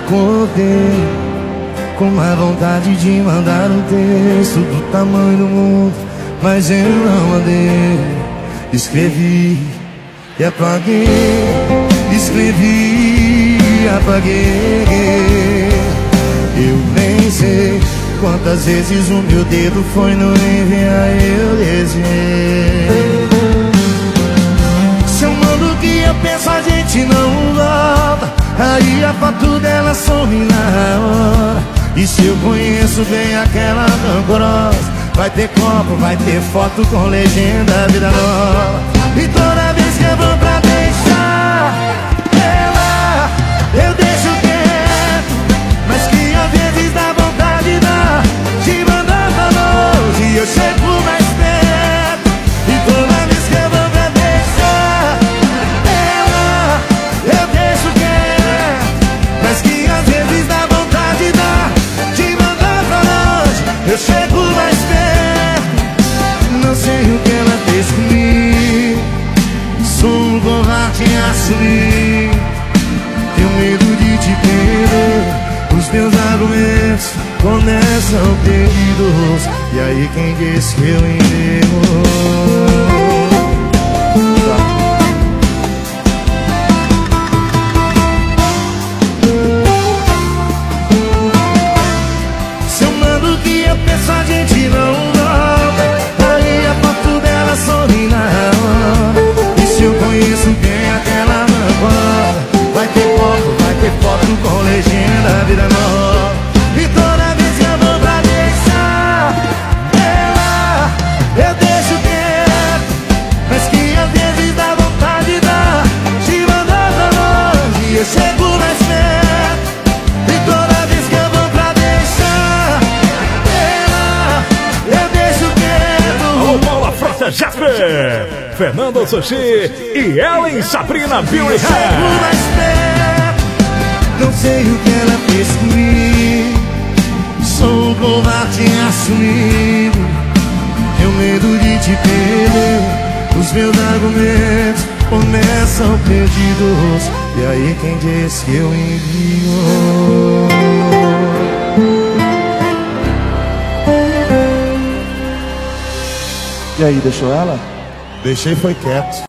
acordei com uma vontade de mandar um texto do tamanho do mundo, mas eu não mandei. Escrevi e apaguei, escrevi e apaguei. Eu nem sei quantas vezes o meu dedo foi no enviar, eu desenhei. Se eu mando o que eu penso, a gente não volta. Aí a foto dela some na hora. E se eu conheço bem aquela rancorosa, vai ter copo, vai ter foto com legenda vida nova. E toda vez que eu vou pra deixar ela, eu deixo quieto, mas que às vezes dá vontade de mandar pra longe e eu chego mais perto. E toda vez que eu vou pra deixar ela, eu deixo quieto, mas que às vezes dá vontade de mandar pra longe, eu chego mais perto. Não sei o que ela fez comigo, sou um covarde em assumir. Tenho medo de te perder, os teus argumentos começam perdidos. E aí quem disse que eu enterro? Se eu mando o que eu penso, a gente não volta. Aí a foto dela some na hora. E se eu conheço bem aquela rancorosa, vai ter foto com legenda vida nova. E toda vez que eu vou pra deixar ela, eu deixo quieto, mas que às vezes dá vontade de mandar pra longe e eu chego mais perto. E toda vez que eu vou pra deixar ela, eu deixo quieto. Alô, Paula Frota Jasper, Fernando Sushi e Ellen Sabrina Beauty Chego Hair. mais perto, não sei o que ela fez comigo, sou um covarde assumido. Tenho medo de te perder, os meus argumentos começam perdidos. E aí quem diz que eu envio? E aí, deixou ela? Deixei, foi quieto.